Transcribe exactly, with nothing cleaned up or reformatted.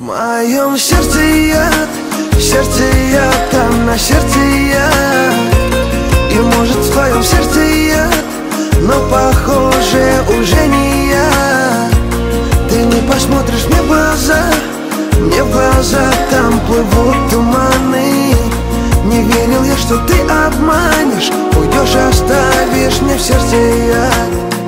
моем сердце яд, в сердце яд, там на сердце яд. И может в твоем сердце яд, но похоже уже не я. Ты не посмотришь мне в глаза, мне в глаза, там плывут туманы. Не верил я, что ты обманешь, уйдешь, оставишь мне в сердце яд.